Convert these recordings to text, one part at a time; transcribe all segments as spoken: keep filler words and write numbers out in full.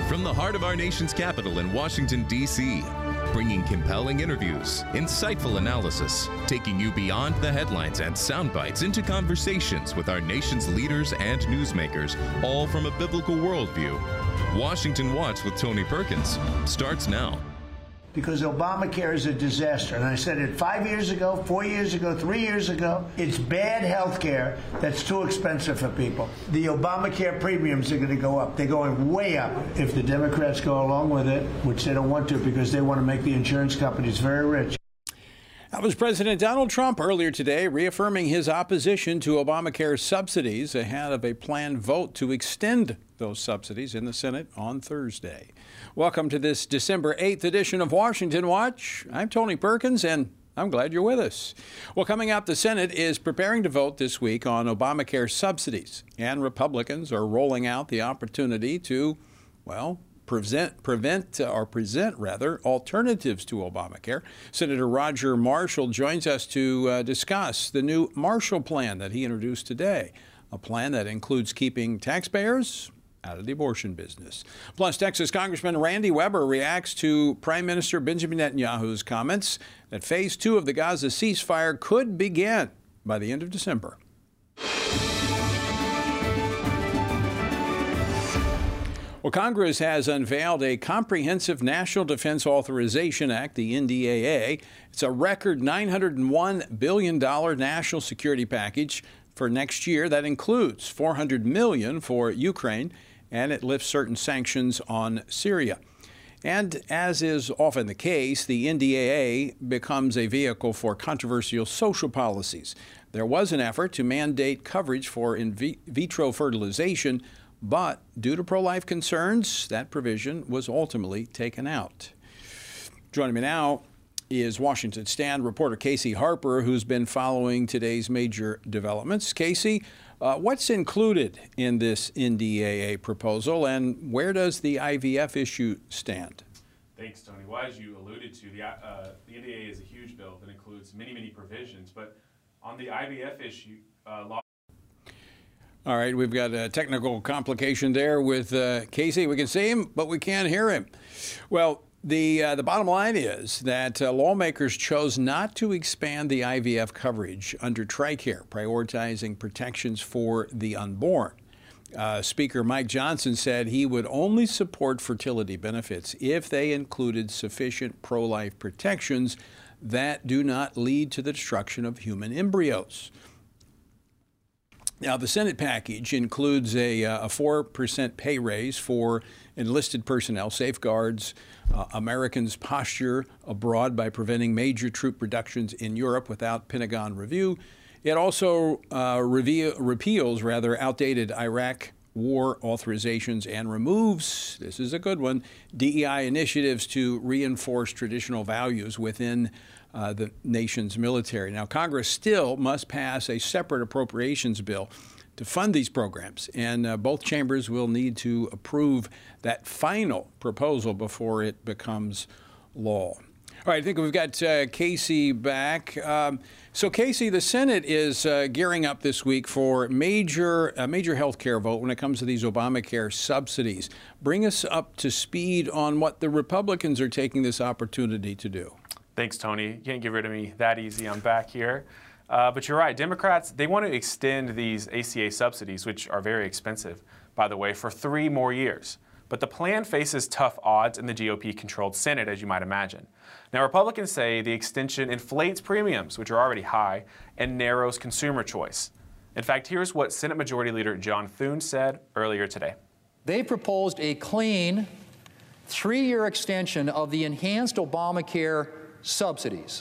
From the heart of our nation's capital in Washington, D C, bringing compelling interviews, insightful analysis, taking you beyond the headlines and sound bites into conversations with our nation's leaders and newsmakers, all from a biblical worldview. Washington Watch with Tony Perkins starts now. Because Obamacare is a disaster. And I said it five years ago, four years ago, three years ago. It's bad health care that's too expensive for people. The Obamacare premiums are going to go up. They're going way up if the Democrats go along with it, which they don't want to because they want to make the insurance companies very rich. That was President Donald Trump earlier today, reaffirming his opposition to Obamacare subsidies ahead of a planned vote to extend those subsidies in the Senate on Thursday. Welcome to this December eighth edition of Washington Watch. I'm Tony Perkins, and I'm glad you're with us. Well, coming up, the Senate is preparing to vote this week on Obamacare subsidies, and Republicans are rolling out the opportunity to, well, Present, prevent, or present, rather, alternatives to Obamacare. Senator Roger Marshall joins us to uh, discuss the new Marshall Plan that he introduced today, a plan that includes keeping taxpayers out of the abortion business. Plus, Texas Congressman Randy Weber reacts to Prime Minister Benjamin Netanyahu's comments that phase two of the Gaza ceasefire could begin by the end of December. Well, Congress has unveiled a comprehensive National Defense Authorization Act, the N D A A. It's a record nine hundred one billion dollars national security package for next year that includes four hundred million dollars for Ukraine, and it lifts certain sanctions on Syria. And as is often the case, the N D A A becomes a vehicle for controversial social policies. There was an effort to mandate coverage for in vitro fertilization, but due to pro-life concerns, that provision was ultimately taken out. Joining me now is Washington Stand reporter Casey Harper, who's been following today's major developments. Casey, uh, what's included in this N D A A proposal, and where does the I V F issue stand? Thanks, Tony. Well, as you alluded to, the, uh, the N D A A is a huge bill that includes many, many provisions, but on the I V F issue, uh, law All right, we've got a technical complication there with uh, Casey. We can see him, but we can't hear him. Well, the uh, the bottom line is that uh, lawmakers chose not to expand the I V F coverage under TRICARE, prioritizing protections for the unborn. Uh, Speaker Mike Johnson said he would only support fertility benefits if they included sufficient pro-life protections that do not lead to the destruction of human embryos. Now, the Senate package includes a, a four percent pay raise for enlisted personnel, safeguards uh, Americans' posture abroad by preventing major troop reductions in Europe without Pentagon review. It also uh, reveal, repeals rather outdated Iraq war authorizations and removes, this is a good one, D E I initiatives to reinforce traditional values within Uh, the nation's military. Now, Congress still must pass a separate appropriations bill to fund these programs, and uh, both chambers will need to approve that final proposal before it becomes law. All right, I think we've got uh, Casey back. Um, so, Casey, the Senate is uh, gearing up this week for major a major health care vote when it comes to these Obamacare subsidies. Bring us up to speed on what the Republicans are taking this opportunity to do. Thanks, Tony. You can't get rid of me that easy. I'm back here. Uh, but you're right. Democrats, they want to extend these A C A subsidies, which are very expensive, by the way, for three more years. But the plan faces tough odds in the G O P-controlled Senate, as you might imagine. Now, Republicans say the extension inflates premiums, which are already high, and narrows consumer choice. In fact, here's what Senate Majority Leader John Thune said earlier today. They proposed a clean three-year extension of the enhanced Obamacare subsidies.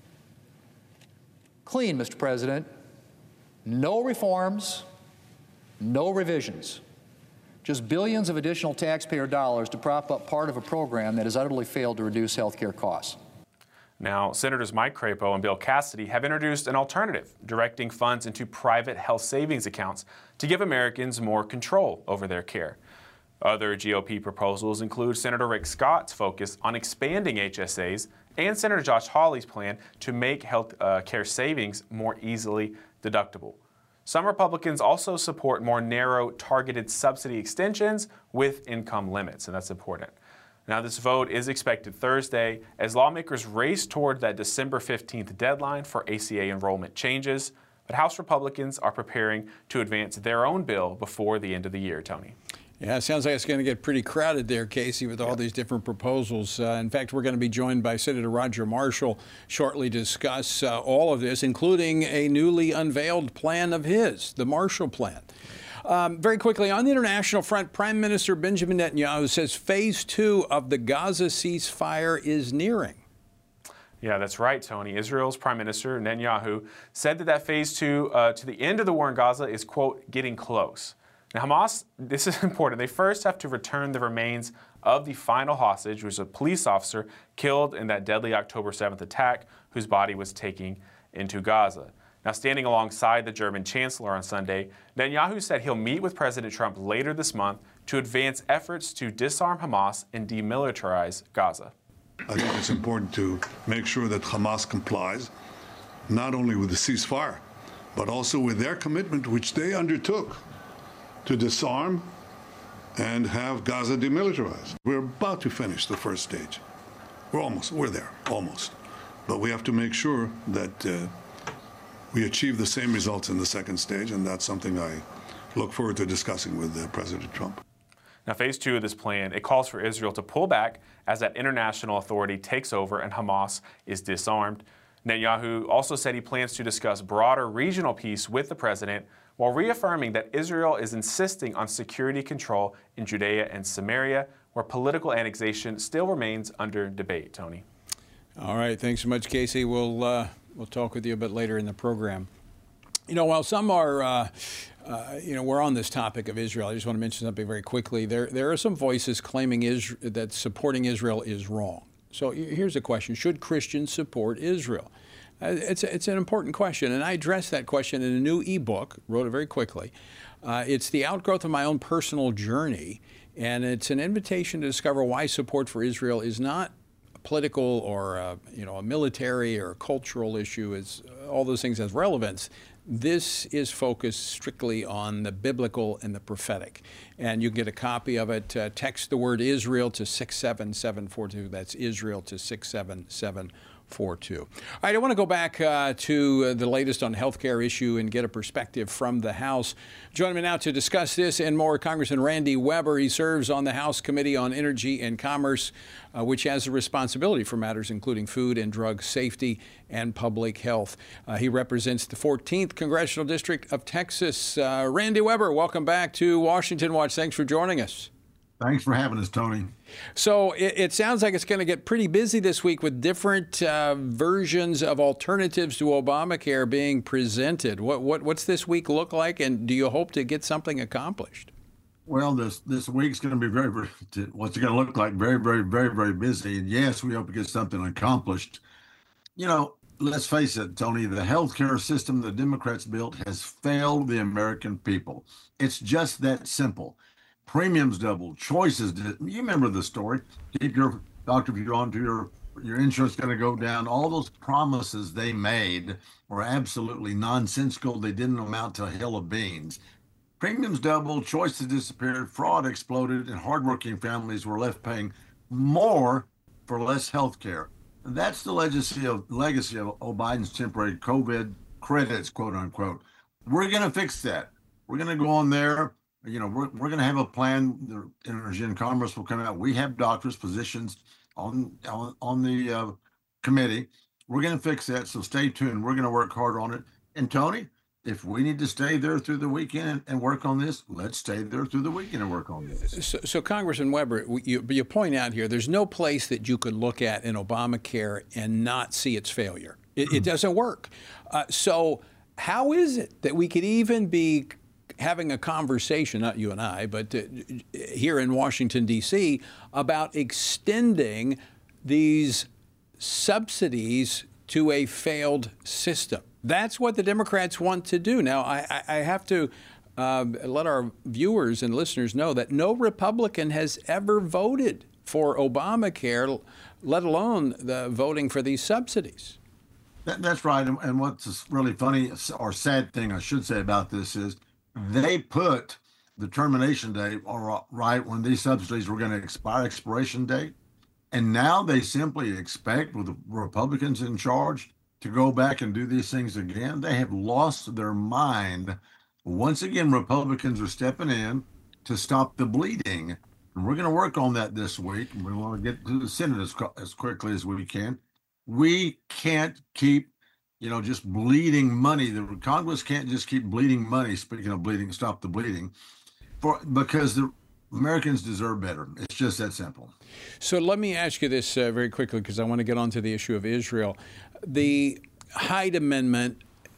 Clean, Mister President. No reforms, no revisions. Just billions of additional taxpayer dollars to prop up part of a program that has utterly failed to reduce health care costs. Now, Senators Mike Crapo and Bill Cassidy have introduced an alternative, directing funds into private health savings accounts to give Americans more control over their care. Other G O P proposals include Senator Rick Scott's focus on expanding H S As and Senator Josh Hawley's plan to make health uh, care savings more easily deductible. Some Republicans also support more narrow, targeted subsidy extensions with income limits, and that's important. Now, this vote is expected Thursday as lawmakers race toward that December fifteenth deadline for A C A enrollment changes. But House Republicans are preparing to advance their own bill before the end of the year, Tony. Yeah, it sounds like it's going to get pretty crowded there, Casey, with all yeah. these different proposals. Uh, in fact, we're going to be joined by Senator Roger Marshall shortly to discuss uh, all of this, including a newly unveiled plan of his, the Marshall Plan. Um, very quickly, on the international front, Prime Minister Benjamin Netanyahu says phase two of the Gaza ceasefire is nearing. Yeah, that's right, Tony. Israel's Prime Minister Netanyahu said that that phase two uh, to the end of the war in Gaza is, quote, getting close. Now, Hamas, this is important. They first have to return the remains of the final hostage, who was a police officer killed in that deadly October seventh attack, whose body was taken into Gaza. Now, standing alongside the German Chancellor on Sunday, Netanyahu said he'll meet with President Trump later this month to advance efforts to disarm Hamas and demilitarize Gaza. I think it's important to make sure that Hamas complies, not only with the ceasefire, but also with their commitment, which they undertook, to disarm and have Gaza demilitarized. We're about to finish the first stage. We're almost, we're there, almost. But we have to make sure that uh, we achieve the same results in the second stage, and that's something I look forward to discussing with uh, President Trump. Now, phase two of this plan, it calls for Israel to pull back as that international authority takes over and Hamas is disarmed. Netanyahu also said he plans to discuss broader regional peace with the president while reaffirming that Israel is insisting on security control in Judea and Samaria, where political annexation still remains under debate, Tony. All right. Thanks so much, Casey. We'll, uh, we'll talk with you a bit later in the program. You know, while some are, uh, uh, you know, we're on this topic of Israel, I just want to mention something very quickly. There, there are some voices claiming Isra- that supporting Israel is wrong. So here's a question. Should Christians support Israel? Uh, it's, it's an important question, and I addressed that question in a new ebook, wrote it very quickly. Uh, it's the outgrowth of my own personal journey, and it's an invitation to discover why support for Israel is not political or uh, you know, a military or a cultural issue. Is all those things has relevance. This is focused strictly on the biblical and the prophetic. And you can get a copy of it. Uh, text the word Israel to six seven seven four two. That's Israel to six seven seven four two. All right, I want to go back uh, to uh, the latest on healthcare issue and get a perspective from the House. Joining me now to discuss this and more, Congressman Randy Weber. He serves on the House Committee on Energy and Commerce, uh, which has a responsibility for matters including food and drug safety and public health. Uh, he represents the fourteenth Congressional District of Texas. Uh, Randy Weber, welcome back to Washington Watch. Thanks for joining us. Thanks for having us, Tony. So it, it sounds like it's going to get pretty busy this week with different uh, versions of alternatives to Obamacare being presented. What, what what's this week look like, and do you hope to get something accomplished? Well, this this week's going to be very, very, what's it going to look like? Very, very, very, very busy. And yes, we hope to get something accomplished. You know, let's face it, Tony, the healthcare system the Democrats built has failed the American people. It's just that simple. Premiums doubled, choices did. You remember the story. Keep your doctor if you're on to your your insurance going to go down. All those promises they made were absolutely nonsensical. They didn't amount to a hill of beans. Premiums doubled, choices disappeared, fraud exploded, and hardworking families were left paying more for less health care. That's the legacy of legacy of Biden's temporary COVID credits, quote unquote. We're going to fix that. We're going to go on there. You know, we're, we're going to have a plan. The Energy and Commerce will come out. We have doctors, physicians on on, on the uh, committee. We're going to fix that. So stay tuned. We're going to work hard on it. And Tony, if we need to stay there through the weekend and, and work on this, let's stay there through the weekend and work on this. So, so Congressman Weber, you, you point out here, there's no place that you could look at in Obamacare and not see its failure. It, it doesn't work. Uh, so how is it that we could even be having a conversation, not you and I, but uh, here in Washington, D C, about extending these subsidies to a failed system? That's what the Democrats want to do. Now, I, I have to uh, let our viewers and listeners know that no Republican has ever voted for Obamacare, let alone the voting for these subsidies. That, that's right. And, and what's really funny or sad thing I should say about this is they put the termination date or right when these subsidies were going to expire, expiration date. And now they simply expect, with the Republicans in charge, to go back and do these things again. They have lost their mind. Once again, Republicans are stepping in to stop the bleeding. And we're going to work on that this week. We want to get to the Senate as, as quickly as we can. We can't keep, you know, just bleeding money. The Congress can't just keep bleeding money. Speaking of bleeding, stop the bleeding, for because the Americans deserve better. It's just that simple. So let me ask you this uh, very quickly, because I want to get on to the issue of Israel. The Hyde Amendment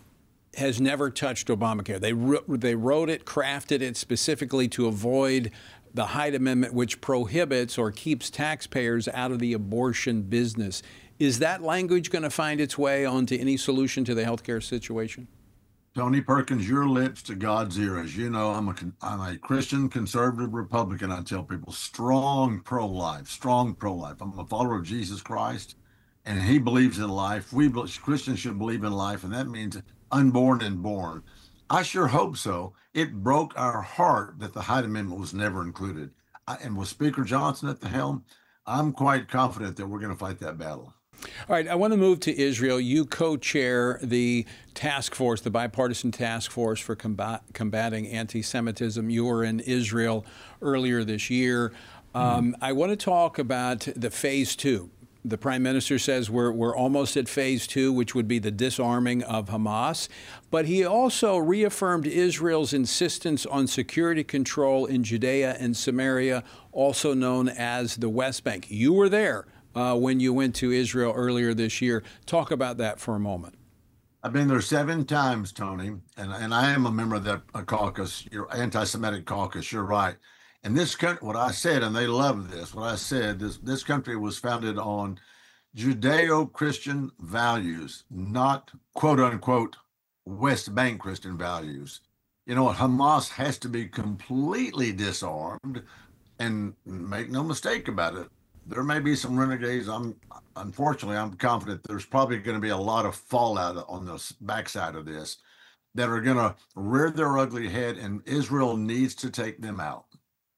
has never touched Obamacare. They they wrote it, crafted it specifically to avoid the Hyde Amendment, which prohibits or keeps taxpayers out of the abortion business. Is that language going to find its way onto any solution to the healthcare situation? Tony Perkins, your lips to God's ear. As you know, I'm a, I'm a Christian conservative Republican. I tell people strong pro-life, strong pro-life. I'm a follower of Jesus Christ, and he believes in life. We Christians should believe in life, and that means unborn and born. I sure hope so. It broke our heart that the Hyde Amendment was never included. I, and with Speaker Johnson at the helm, I'm quite confident that we're going to fight that battle. All right, I want to move to Israel. You co-chair the task force, the bipartisan task force for combat, combating anti-Semitism. You were in Israel earlier this year. Um, mm-hmm. I want to talk about the phase two. The prime minister says we're we're almost at phase two, which would be the disarming of Hamas. But he also reaffirmed Israel's insistence on security control in Judea and Samaria, also known as the West Bank. You were there uh, when you went to Israel earlier this year. Talk about that for a moment. I've been there seven times, Tony, and, and I am a member of that uh, caucus, your anti-Semitic caucus. You're right. And this country, what I said, and they love this, what I said, this, this country was founded on Judeo-Christian values, not quote unquote West Bank Christian values. You know what? Hamas has to be completely disarmed, and make no mistake about it. There may be some renegades. I'm unfortunately, I'm confident there's probably going to be a lot of fallout on the backside of this that are going to rear their ugly head, and Israel needs to take them out.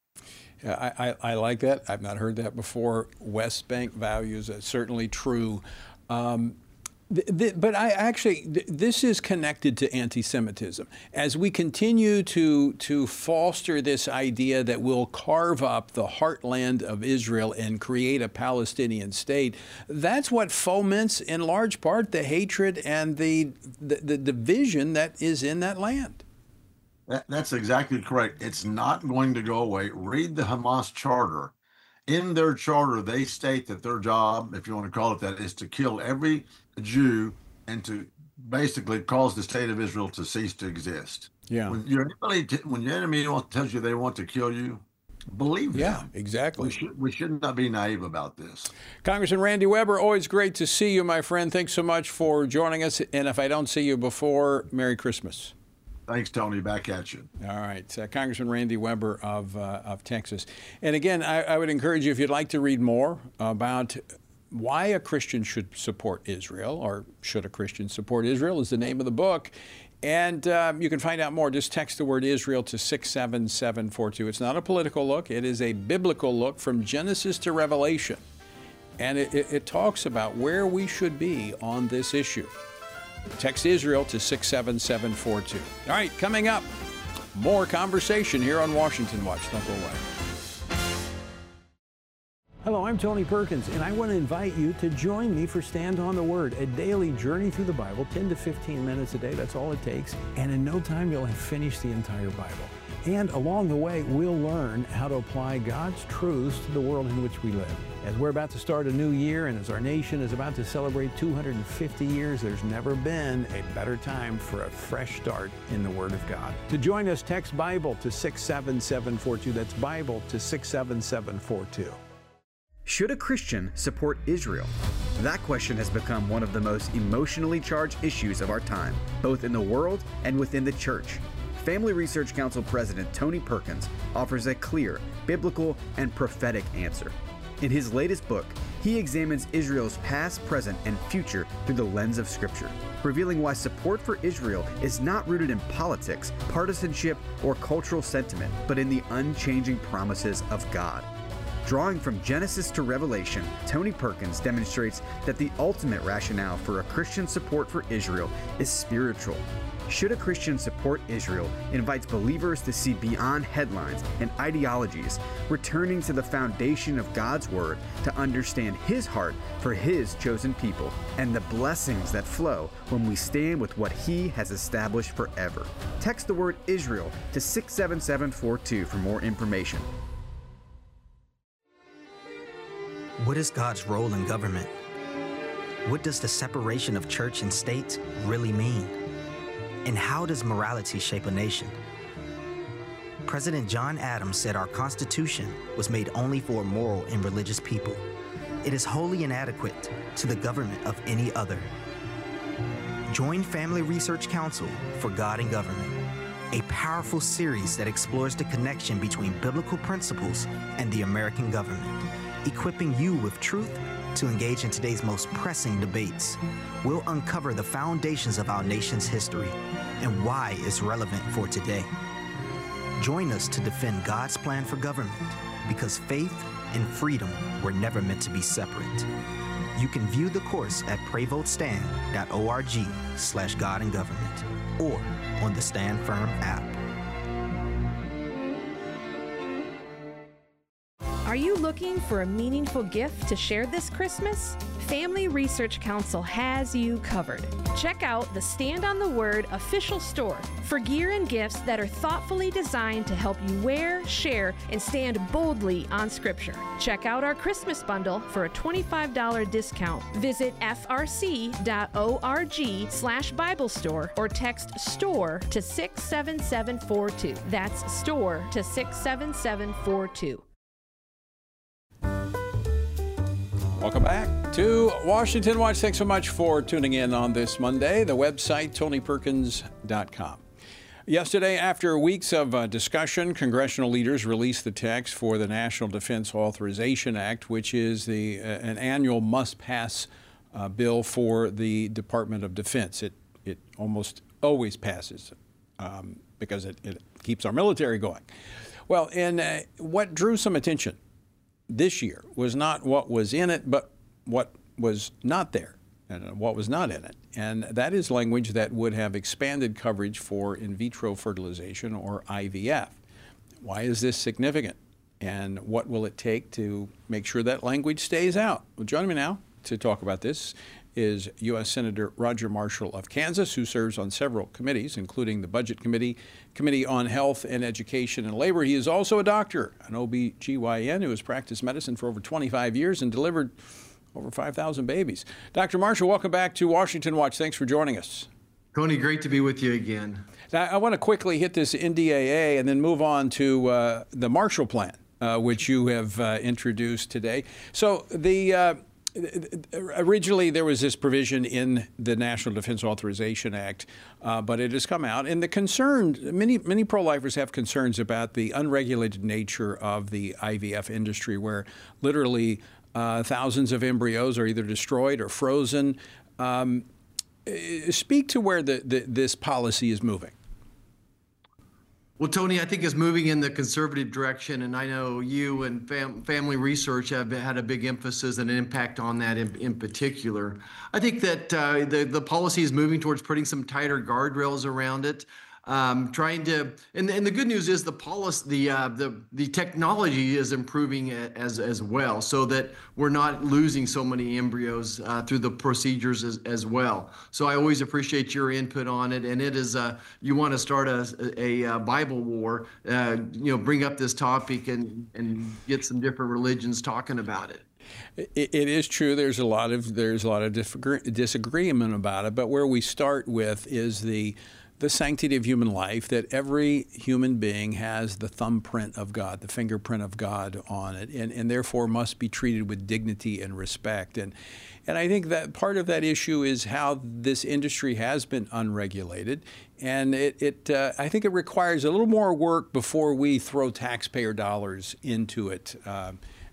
Yeah, I, I, I like that. I've not heard that before. West Bank values, that's certainly true. Um, th th but I actually, th this is connected to anti-Semitism. As we continue to, to foster this idea that we'll carve up the heartland of Israel and create a Palestinian state, that's what foments in large part the hatred and the, the, the division that is in that land. That, that's exactly correct. It's not going to go away. Read the Hamas charter. In their charter, they state that their job, if you want to call it that, is to kill every Jew and to basically cause the state of Israel to cease to exist. Yeah. When your enemy, when your enemy tells you they want to kill you, believe them. Yeah, exactly. We should, we should not be naive about this. Congressman Randy Weber, always great to see you, my friend. Thanks so much for joining us. And if I don't see you before, Merry Christmas. Thanks, Tony. Back at you. All right. Uh, Congressman Randy Weber of, uh, of Texas. And again, I, I would encourage you, if you'd like to read more about why a Christian should support Israel, or should a Christian support Israel is the name of the book. And um, you can find out more. Just text the word Israel to six seven seven four two. It's not a political look. It is a biblical look from Genesis to Revelation. And it, it, it talks about where we should be on this issue. Text Israel to six seven seven four two. All right, coming up, more conversation here on Washington Watch. Don't go away. Hello, I'm Tony Perkins, and I want to invite you to join me for Stand on the Word, a daily journey through the Bible, ten to fifteen minutes a day. That's all it takes. And in no time, you'll have finished the entire Bible. And along the way, we'll learn how to apply God's truths to the world in which we live. As we're about to start a new year, and as our nation is about to celebrate two hundred fifty years, there's never been a better time for a fresh start in the Word of God. To join us, text Bible to six seven seven four two. That's Bible to six seven seven four two. Should a Christian support Israel? That question has become one of the most emotionally charged issues of our time, both in the world and within the church. Family Research Council President Tony Perkins offers a clear, biblical, and prophetic answer. In his latest book, he examines Israel's past, present, and future through the lens of Scripture, revealing why support for Israel is not rooted in politics, partisanship, or cultural sentiment, but in the unchanging promises of God. Drawing from Genesis to Revelation, Tony Perkins demonstrates that the ultimate rationale for a Christian support for Israel is spiritual. Should a Christian support Israel invites believers to see beyond headlines and ideologies, returning to the foundation of God's Word to understand His heart for His chosen people and the blessings that flow when we stand with what He has established forever. Text the word Israel to six seven seven four two for more information. What is God's role in government? What does the separation of church and state really mean? And how does morality shape a nation? President John Adams said our Constitution was made only for moral and religious people. It is wholly inadequate to the government of any other. Join Family Research Council for God and Government, a powerful series that explores the connection between biblical principles and the American government, equipping you with truth to engage in today's most pressing debates. We'll uncover the foundations of our nation's history and why it's relevant for today. Join us to defend God's plan for government, because faith and freedom were never meant to be separate. You can view the course at pray vote stand dot org slash God and Government or on the Stand Firm app. Are you looking for a meaningful gift to share this Christmas? Family Research Council has you covered. Check out the Stand on the Word official store for gear and gifts that are thoughtfully designed to help you wear, share, and stand boldly on Scripture. Check out our Christmas bundle for a twenty-five dollars discount. Visit f r c dot org slash Bible store or text STORE to six seven seven four two. That's STORE to six seven seven four two. Welcome back to Washington Watch. Thanks so much for tuning in on this Monday. The website, tony perkins dot com. Yesterday, after weeks of uh, discussion, congressional leaders released the text for the National Defense Authorization Act, which is the uh, an annual must-pass uh, bill for the Department of Defense. It, it almost always passes um, because it, it keeps our military going. Well, and uh, what drew some attention this year was not what was in it, but what was not there and what was not in it. And that is language that would have expanded coverage for in vitro fertilization, or I V F. Why is this significant? And what will it take to make sure that language stays out? Well, joining me now to talk about this is U S Senator Roger Marshall of Kansas, who serves on several committees, including the Budget Committee, Committee on Health and Education and Labor. He is also a doctor, an O B G Y N, who has practiced medicine for over twenty-five years and delivered over five thousand babies. Doctor Marshall, welcome back to Washington Watch. Thanks for joining us. Tony, great to be with you again. Now, I want to quickly hit this N D A A and then move on to uh, the Marshall Plan, uh, which you have uh, introduced today. So the uh, originally, there was this provision in the National Defense Authorization Act, uh, but it has come out. And the concern, many many pro-lifers have concerns about the unregulated nature of the I V F industry, where literally uh, thousands of embryos are either destroyed or frozen. Um, speak to where the, the, this policy is moving. Well, Tony, I think it's moving in the conservative direction, and I know you and fam Family Research have had a big emphasis and an impact on that in, in particular. I think that uh, the, the policy is moving towards putting some tighter guardrails around it. Um, trying to, and, and the good news is the policy, the uh, the the technology is improving as as well, so that we're not losing so many embryos uh, through the procedures as, as well. So I always appreciate your input on it, and it is uh, you want to start a, a, a Bible war, uh, you know, bring up this topic and and get some different religions talking about it. It, it is true. There's a lot of there's a lot of disagreement about it, but where we start with is the the sanctity of human life, that every human being has the thumbprint of God, the fingerprint of God on it, and, and therefore must be treated with dignity and respect. And, and I think that part of that issue is how this industry has been unregulated. And it, it uh, I think it requires a little more work before we throw taxpayer dollars into it. Uh,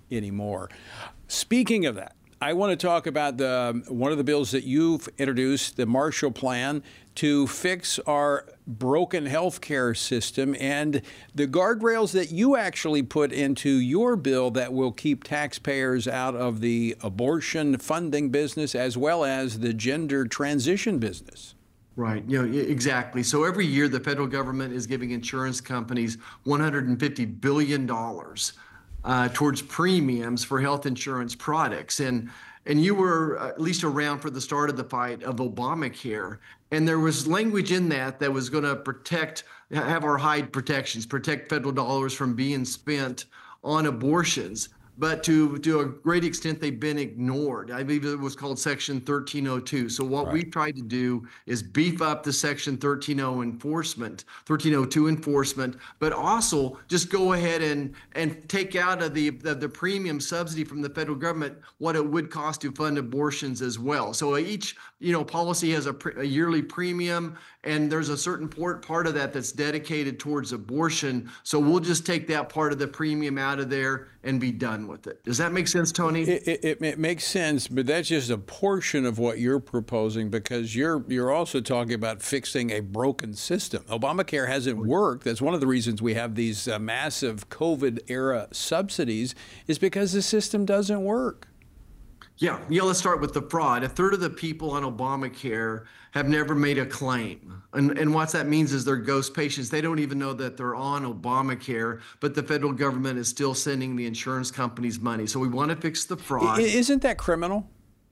anymore. Speaking of that, I want to talk about the one of the bills that you've introduced, the Marshall Plan, to fix our broken healthcare system and the guardrails that you actually put into your bill that will keep taxpayers out of the abortion funding business as well as the gender transition business. Right. You know, exactly. So every year the federal government is giving insurance companies one hundred fifty billion dollars uh, towards premiums for health insurance products. And and you were at least around for the start of the fight of Obamacare. And there was language in that that was going to protect, have our hide protections, protect federal dollars from being spent on abortions. But to, to a great extent, they've been ignored. I believe it was called Section thirteen oh two. So what right. we tried to do is beef up the Section thirteen oh enforcement, thirteen oh two enforcement, but also just go ahead and, and take out of the, the, the premium subsidy from the federal government what it would cost to fund abortions as well. So each you know policy has a, pre, a yearly premium, and there's a certain part, part of that that's dedicated towards abortion. So we'll just take that part of the premium out of there and be done with it. Does that make sense, Tony? It, it, it makes sense, but that's just a portion of what you're proposing, because you're you're also talking about fixing a broken system. Obamacare hasn't worked. That's one of the reasons we have these uh, massive COVID-era subsidies, is because the system doesn't work. Yeah, yeah. Let's start with the fraud. A third of the people on Obamacare have never made a claim. And, and what that means is they're ghost patients. They don't even know that they're on Obamacare, but the federal government is still sending the insurance companies money. So we want to fix the fraud. Isn't that criminal?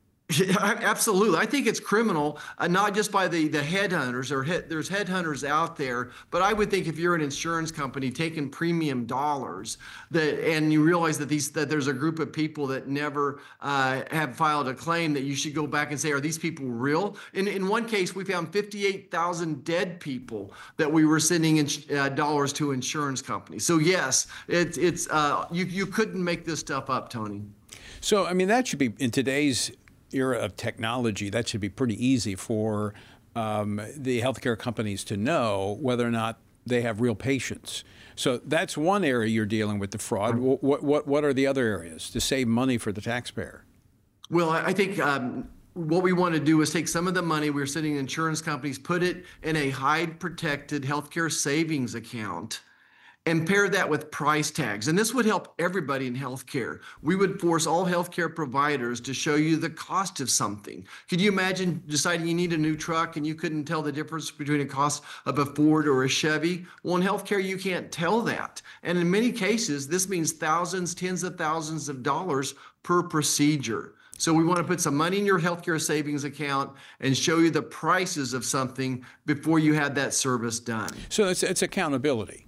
Absolutely. I think it's criminal, uh, not just by the, the headhunters, or head, there's headhunters out there, but I would think if you're an insurance company taking premium dollars that, and you realize that these that there's a group of people that never uh, have filed a claim, that you should go back and say, are these people real? In, in one case, we found fifty-eight thousand dead people that we were sending in, uh, dollars to insurance companies. So yes, it, it's uh, you, you couldn't make this stuff up, Tony. So, I mean, that should be, in today's era of technology, that should be pretty easy for um, the healthcare companies to know whether or not they have real patients. So that's one area you're dealing with the fraud. What what what are the other areas to save money for the taxpayer? Well, I think um, what we want to do is take some of the money we're sending insurance companies, put it in a hide-protected healthcare savings account, and pair that with price tags. And this would help everybody in healthcare. We would force all healthcare providers to show you the cost of something. Could you imagine deciding you need a new truck and you couldn't tell the difference between a cost of a Ford or a Chevy? Well, in healthcare, you can't tell that. And in many cases, this means thousands, tens of thousands of dollars per procedure. So we want to put some money in your healthcare savings account and show you the prices of something before you had that service done. So it's, it's accountability.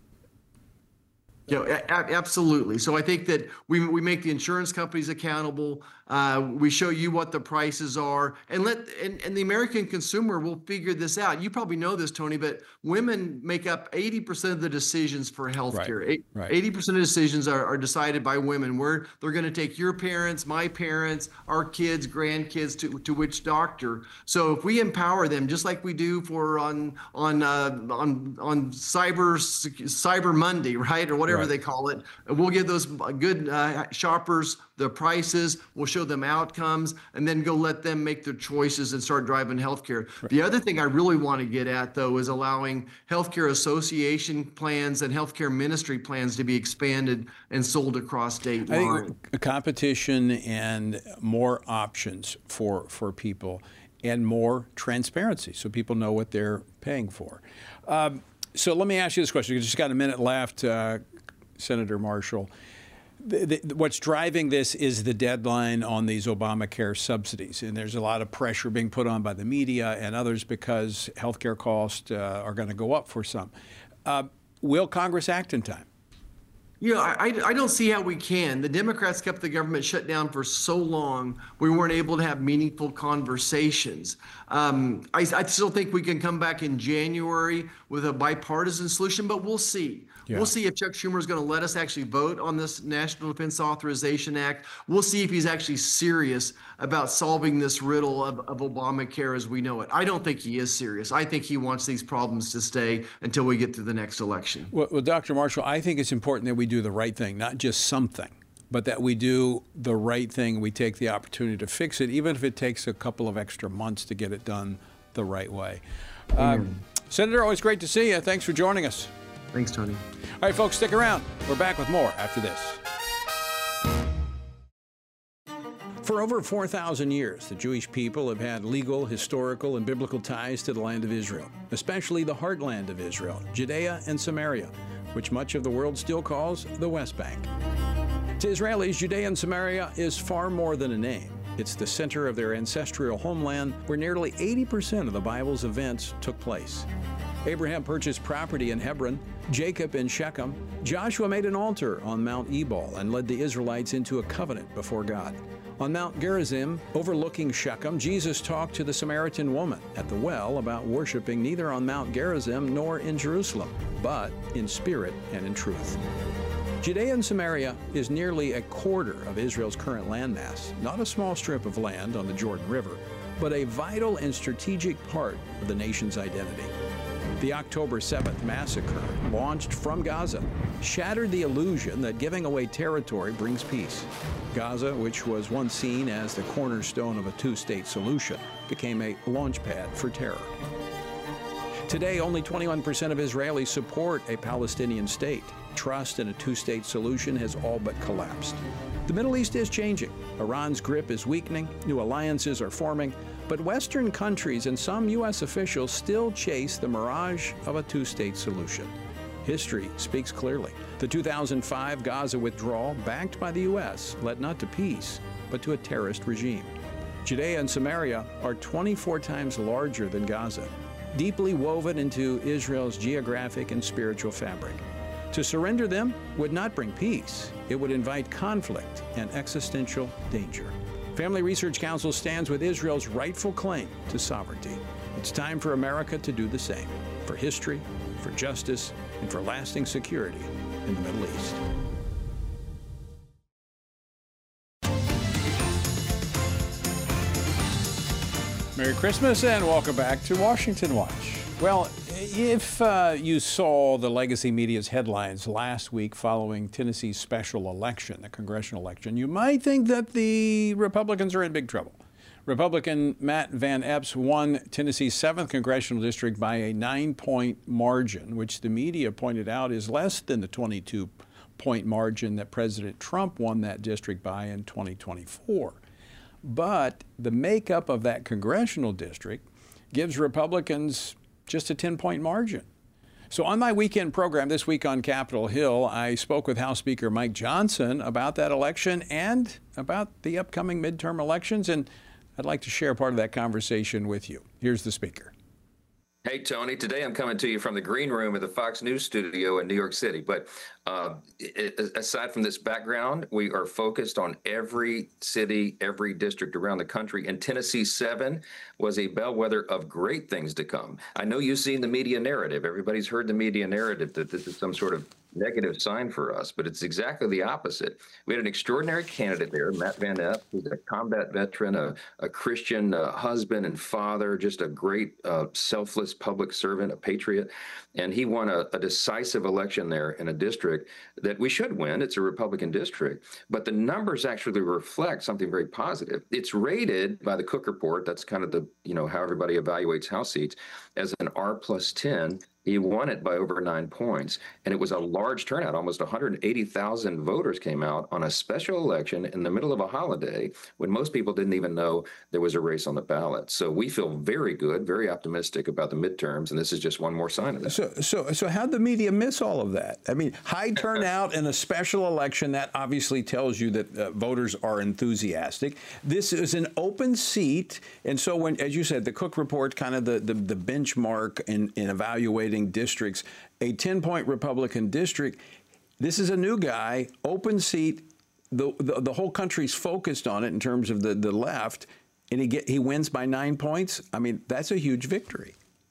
Yeah, you know, absolutely. So I think that we we make the insurance companies accountable. Uh, we show you what the prices are, and let and, and the American consumer will figure this out. You probably know this, Tony, but women make up eighty percent of the decisions for healthcare. Right, right. eighty percent of decisions are, are decided by women, where they're going to take your parents, my parents, our kids, grandkids to, to which doctor. So if we empower them, just like we do for on on uh, on on Cyber Cyber Monday, right, or whatever. Right. They call it. We'll give those good uh, shoppers the prices, we'll show them outcomes, and then go let them make their choices and start driving healthcare. Right. The other thing I really want to get at, though, is allowing healthcare association plans and healthcare ministry plans to be expanded and sold across state lines. I think competition and more options for, for people, and more transparency so people know what they're paying for. Um, so let me ask you this question. We've just got a minute left, uh, Senator Marshall. The, the, what's driving this is the deadline on these Obamacare subsidies. And there's a lot of pressure being put on by the media and others because healthcare costs uh, are going to go up for some. Uh, will Congress act in time? You know, I, I don't see how we can. The Democrats kept the government shut down for so long, we weren't able to have meaningful conversations. Um, I, I still think we can come back in January with a bipartisan solution, but we'll see. Yeah. We'll see if Chuck Schumer is going to let us actually vote on this National Defense Authorization Act. We'll see if he's actually serious about solving this riddle of, of Obamacare as we know it. I don't think he is serious. I think he wants these problems to stay until we get to the next election. Well, well Doctor Marshall, I think it's important that we do the right thing, not just something, but that we do the right thing. We take the opportunity to fix it, even if it takes a couple of extra months to get it done the right way. Um, Senator, always great to see you. Thanks for joining us. Thanks, Tony. All right, folks, stick around. We're back with more after this. For over four thousand years, the Jewish people have had legal, historical, and biblical ties to the land of Israel, especially the heartland of Israel, Judea and Samaria, which much of the world still calls the West Bank. To Israelis, Judea and Samaria is far more than a name. It's the center of their ancestral homeland where nearly eighty percent of the Bible's events took place. Abraham purchased property in Hebron, Jacob in Shechem. Joshua made an altar on Mount Ebal and led the Israelites into a covenant before God. On Mount Gerizim, overlooking Shechem, Jesus talked to the Samaritan woman at the well about worshiping neither on Mount Gerizim nor in Jerusalem, but in spirit and in truth. Judea and Samaria is nearly a quarter of Israel's current landmass, not a small strip of land on the Jordan River, but a vital and strategic part of the nation's identity. The October seventh massacre, launched from Gaza, shattered the illusion that giving away territory brings peace. Gaza, which was once seen as the cornerstone of a two-state solution, became a launchpad for terror. Today, only twenty-one percent of Israelis support a Palestinian state. Trust in a two-state solution has all but collapsed. The Middle East is changing. Iran's grip is weakening, new alliances are forming, but Western countries and some U S officials still chase the mirage of a two-state solution. History speaks clearly. The two thousand five Gaza withdrawal, backed by the U S, led not to peace, but to a terrorist regime. Judea and Samaria are twenty-four times larger than Gaza, deeply woven into Israel's geographic and spiritual fabric. To surrender them would not bring peace. It would invite conflict and existential danger. Family Research Council stands with Israel's rightful claim to sovereignty. It's time for America to do the same, for history, for justice, and for lasting security in the Middle East. Merry Christmas and welcome back to Washington Watch. Well, if uh, you saw the legacy media's headlines last week following Tennessee's special election, the congressional election, you might think that the Republicans are in big trouble. Republican Matt Van Epps won Tennessee's seventh congressional district by a nine-point margin, which the media pointed out is less than the twenty-two point margin that President Trump won that district by in twenty twenty-four. But the makeup of that congressional district gives Republicans just a ten-point margin. So on my weekend program this week on Capitol Hill, I spoke with House Speaker Mike Johnson about that election and about the upcoming midterm elections, and I'd like to share part of that conversation with you. Here's the speaker. Hey, Tony. Today I'm coming to you from the green room at the Fox News studio in New York City. But uh, it, aside from this background, we are focused on every city, every district around the country. And Tennessee seven was a bellwether of great things to come. I know you've seen the media narrative. Everybody's heard the media narrative that this is some sort of negative sign for us, but it's exactly the opposite. We had an extraordinary candidate there, Matt Van Epps, who's a combat veteran, a, a Christian uh, husband and father, just a great uh, selfless public servant, a patriot. And he won a, a decisive election there in a district that we should win. It's a Republican district, but the numbers actually reflect something very positive. It's rated by the Cook Report, that's kind of the, you know, how everybody evaluates House seats, as an R plus ten. He won it by over nine points, and it was a large turnout. Almost one hundred eighty thousand voters came out on a special election in the middle of a holiday when most people didn't even know there was a race on the ballot. So we feel very good, very optimistic about the midterms, and this is just one more sign of that. So, so, so how'd the media miss all of that? I mean, high turnout in a special election, that obviously tells you that uh, voters are enthusiastic. This is an open seat, and so when, as you said, the Cook Report, kind of the, the, the benchmark in, in evaluating districts, a ten-point Republican district. This is a new guy, open seat. The, the the whole country's focused on it in terms of the the left, and he get he wins by nine points. I mean, that's a huge victory.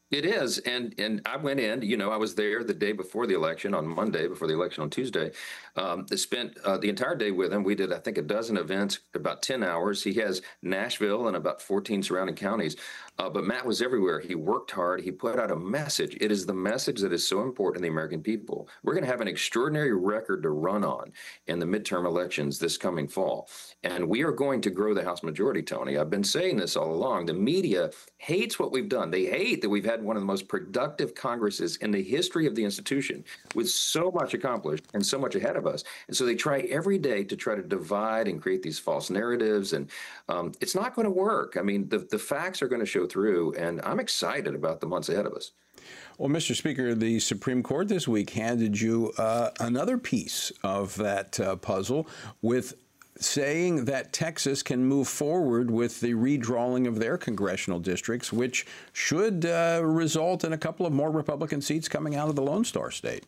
It is, and and I went in. You know, I was there the day before the election on Monday, before the election on Tuesday. Um, I spent uh, the entire day with him. We did, I think, a dozen events, about ten hours. He has Nashville and about fourteen surrounding counties. Uh, but Matt was everywhere. He worked hard. He put out a message. It is the message that is so important to the American people. We're going to have an extraordinary record to run on in the midterm elections this coming fall, and we are going to grow the House majority. Tony, I've been saying this all along. The media hates what we've done. They hate that we've had one of the most productive Congresses in the history of the institution with so much accomplished and so much ahead of us. And so they try every day to try to divide and create these false narratives. And um, it's not going to work. I mean, the, the facts are going to show through, and I'm excited about the months ahead of us. Well, Mister Speaker, the Supreme Court this week handed you uh, another piece of that uh, puzzle with saying that Texas can move forward with the redrawing of their congressional districts, which should uh, result in a couple of more Republican seats coming out of the Lone Star State.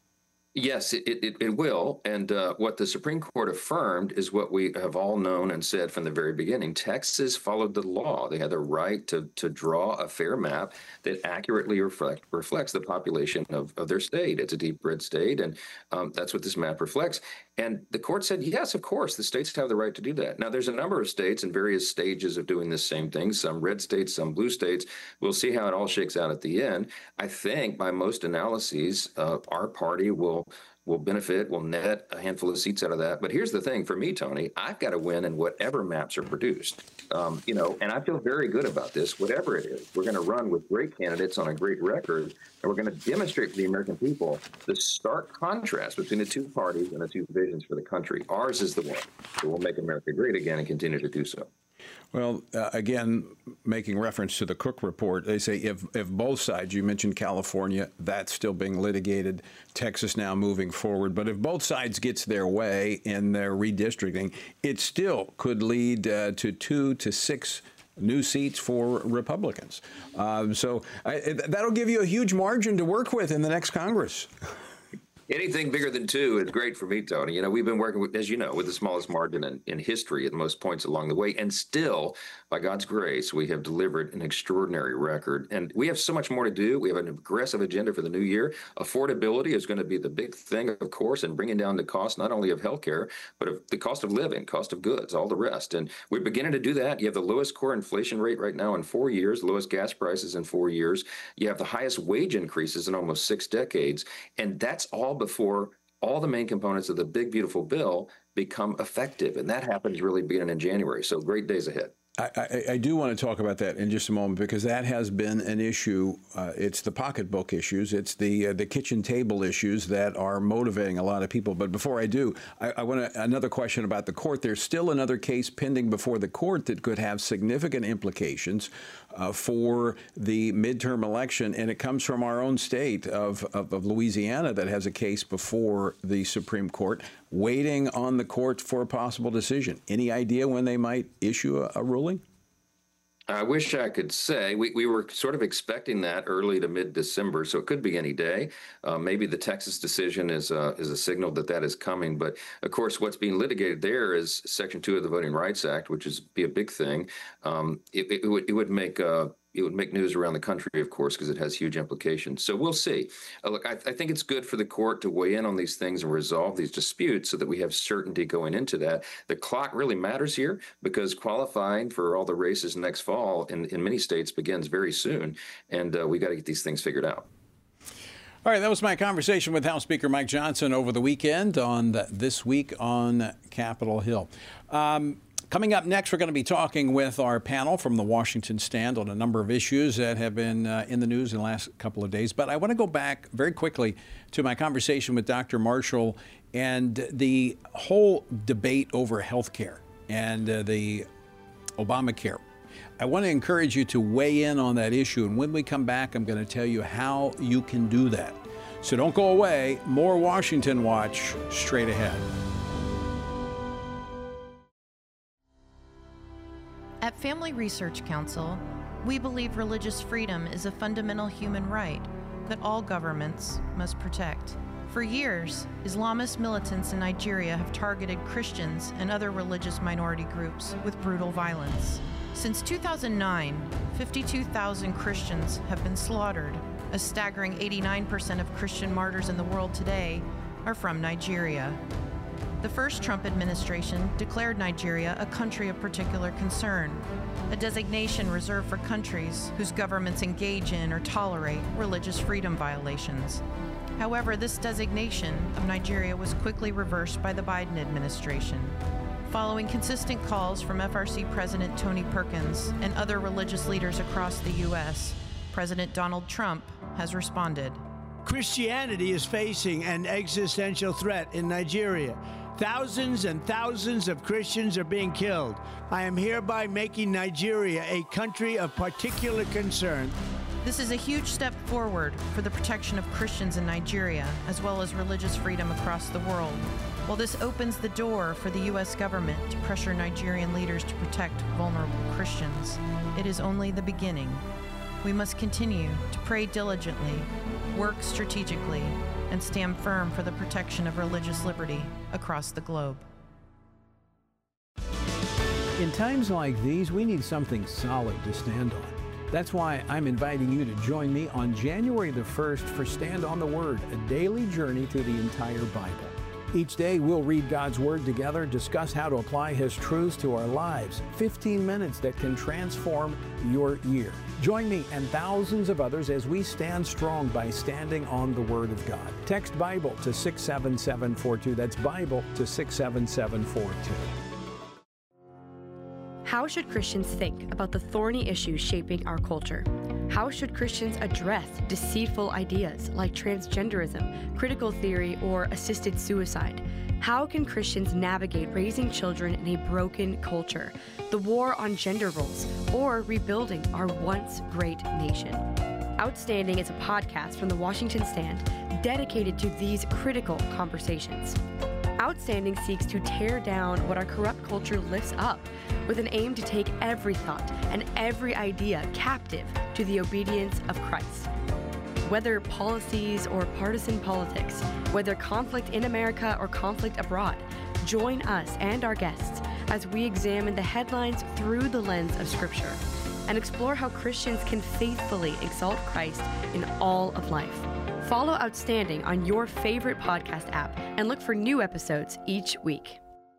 Yes, it, it, it will. And uh, what the Supreme Court affirmed is what we have all known and said from the very beginning. Texas followed the law. They had the right to, to draw a fair map that accurately reflect, reflects the population of, of their state. It's a deep red state, and um, that's what this map reflects. And the court said, yes, of course, the states have the right to do that. Now, there's a number of states in various stages of doing this same thing, some red states, some blue states. We'll see how it all shakes out at the end. I think by most analyses, uh, our party will will benefit, will net a handful of seats out of that. But here's the thing for me, Tony, I've got to win in whatever maps are produced. Um, you know, and I feel very good about this, whatever it is. We're going to run with great candidates on a great record, and we're going to demonstrate for the American people the stark contrast between the two parties and the two visions for the country. Ours is the one that will make America great again and continue to do so. Well, uh, again, making reference to the Cook report, they say if, if both sides, you mentioned California, that's still being litigated, Texas now moving forward, but if both sides gets their way in their redistricting, it still could lead uh, to two to six new seats for Republicans. Um, so I, that'll give you a huge margin to work with in the next Congress. Anything bigger than two is great for me, Tony. You know, we've been working with, as you know, with the smallest margin in, in history at most points along the way. And still, by God's grace, we have delivered an extraordinary record. And we have so much more to do. We have an aggressive agenda for the new year. Affordability is going to be the big thing, of course, and bringing down the cost not only of healthcare, but of the cost of living, cost of goods, all the rest. And we're beginning to do that. You have the lowest core inflation rate right now in four years, lowest gas prices in four years. You have the highest wage increases in almost six decades. And that's all before all the main components of the big, beautiful bill become effective. And that happens really beginning in January. So great days ahead. I, I, I do want to talk about that in just a moment, because that has been an issue. Uh, it's the pocketbook issues. It's the uh, the kitchen table issues that are motivating a lot of people. But before I do, I, I want to, another question about the court. There's still another case pending before the court that could have significant implications uh, for the midterm election, and it comes from our own state of, of, of Louisiana that has a case before the Supreme Court, waiting on the court for a possible decision. Any idea when they might issue a, a ruling? I wish I could say. We, we were sort of expecting that early to mid-December, so it could be any day. Uh, maybe the Texas decision is a, is a signal that that is coming. But, of course, what's being litigated there is Section two of the Voting Rights Act, which is be a big thing. Um, it, it, would, it would make uh, it would make news around the country, of course, because it has huge implications. So we'll see. Uh, look, I, I think it's good for the court to weigh in on these things and resolve these disputes so that we have certainty going into that. The clock really matters here, because qualifying for all the races next fall in, in many states begins very soon, and uh, we got to get these things figured out. All right, that was my conversation with House Speaker Mike Johnson over the weekend on the, This Week on Capitol Hill. Um, Coming up next, we're going to be talking with our panel from the Washington Stand on a number of issues that have been uh, in the news in the last couple of days. But I want to go back very quickly to my conversation with Doctor Marshall and the whole debate over health care and uh, the Obamacare. I want to encourage you to weigh in on that issue. And when we come back, I'm going to tell you how you can do that. So don't go away. More Washington Watch straight ahead. At Family Research Council, we believe religious freedom is a fundamental human right that all governments must protect. For years, Islamist militants in Nigeria have targeted Christians and other religious minority groups with brutal violence. Since two thousand nine, fifty-two thousand Christians have been slaughtered. A staggering eighty-nine percent of Christian martyrs in the world today are from Nigeria. The first Trump administration declared Nigeria a country of particular concern, a designation reserved for countries whose governments engage in or tolerate religious freedom violations. However, this designation of Nigeria was quickly reversed by the Biden administration. Following consistent calls from F R C President Tony Perkins and other religious leaders across the U S, President Donald Trump has responded. Christianity is facing an existential threat in Nigeria. Thousands and thousands of Christians are being killed. I am hereby making Nigeria a country of particular concern. This is a huge step forward for the protection of Christians in Nigeria, as well as religious freedom across the world. While this opens the door for the U S government to pressure Nigerian leaders to protect vulnerable Christians, it is only the beginning. We must continue to pray diligently, work strategically, and stand firm for the protection of religious liberty across the globe. In times like these, we need something solid to stand on. That's why I'm inviting you to join me on January the first for Stand on the Word, a daily journey through the entire Bible. Each day, we'll read God's Word together, discuss how to apply His truths to our lives. fifteen minutes that can transform your year. Join me and thousands of others as we stand strong by standing on the Word of God. Text Bible to six seven seven four two. That's Bible to six seven seven four two. How should Christians think about the thorny issues shaping our culture? How should Christians address deceitful ideas like transgenderism, critical theory, or assisted suicide? How can Christians navigate raising children in a broken culture, the war on gender roles, or rebuilding our once great nation? Outstanding is a podcast from the Washington Stand dedicated to these critical conversations. Outstanding seeks to tear down what our corrupt culture lifts up with an aim to take every thought and every idea captive to the obedience of Christ. Whether policies or partisan politics, whether conflict in America or conflict abroad, join us and our guests as we examine the headlines through the lens of Scripture and explore how Christians can faithfully exalt Christ in all of life. Follow Outstanding on your favorite podcast app and look for new episodes each week.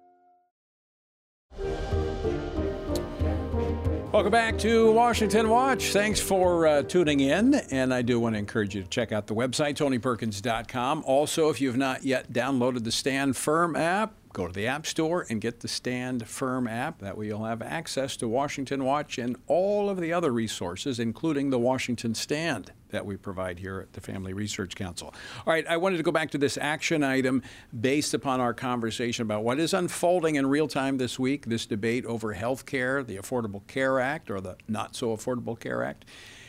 Welcome back to Washington Watch. Thanks for uh, tuning in. And I do want to encourage you to check out the website, tony perkins dot com. Also, if you've not yet downloaded the Stand Firm app, go to the App Store and get the Stand Firm app. That way you'll have access to Washington Watch and all of the other resources, including the Washington Stand that we provide here at the Family Research Council. All right, I wanted to go back to this action item based upon our conversation about what is unfolding in real time this week, this debate over health care, the Affordable Care Act, or the Not So Affordable Care Act.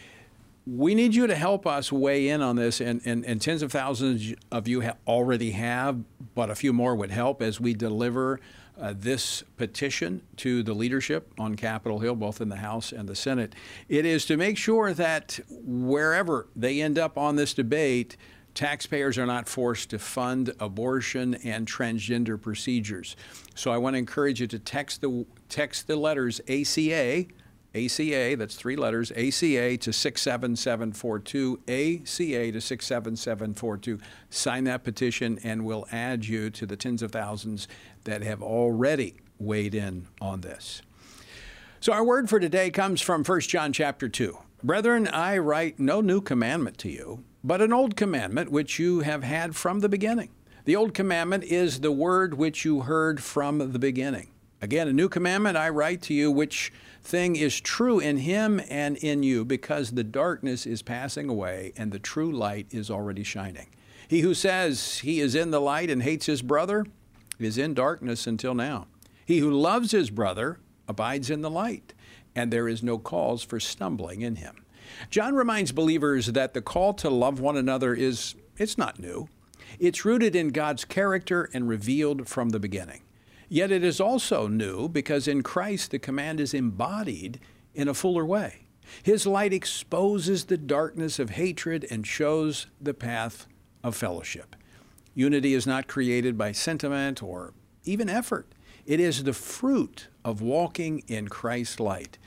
We need you to help us weigh in on this, and, and, and tens of thousands of you ha- already have, but a few more would help as we deliver uh, this petition to the leadership on Capitol Hill, both in the House and the Senate. It is to make sure that wherever they end up on this debate, taxpayers are not forced to fund abortion and transgender procedures. So I want to encourage you to text the text the letters A C A, A C A, that's three letters, A C A to six seven seven four two, A C A to six seven seven four two. Sign that petition and we'll add you to the tens of thousands that have already weighed in on this. So our word for today comes from First John chapter two. Brethren, I write no new commandment to you, but an old commandment which you have had from the beginning. The old commandment is the word which you heard from the beginning. Again, a new commandment I write to you, which thing is true in him and in you, because the darkness is passing away and the true light is already shining. He who says he is in the light and hates his brother is in darkness until now. He who loves his brother abides in the light, and there is no cause for stumbling in him. John reminds believers that the call to love one another is, it's not new. It's rooted in God's character and revealed from the beginning. Yet it is also new because in Christ the command is embodied in a fuller way. His light exposes the darkness of hatred and shows the path of fellowship. Unity is not created by sentiment or even effort. It is the fruit of walking in Christ's light.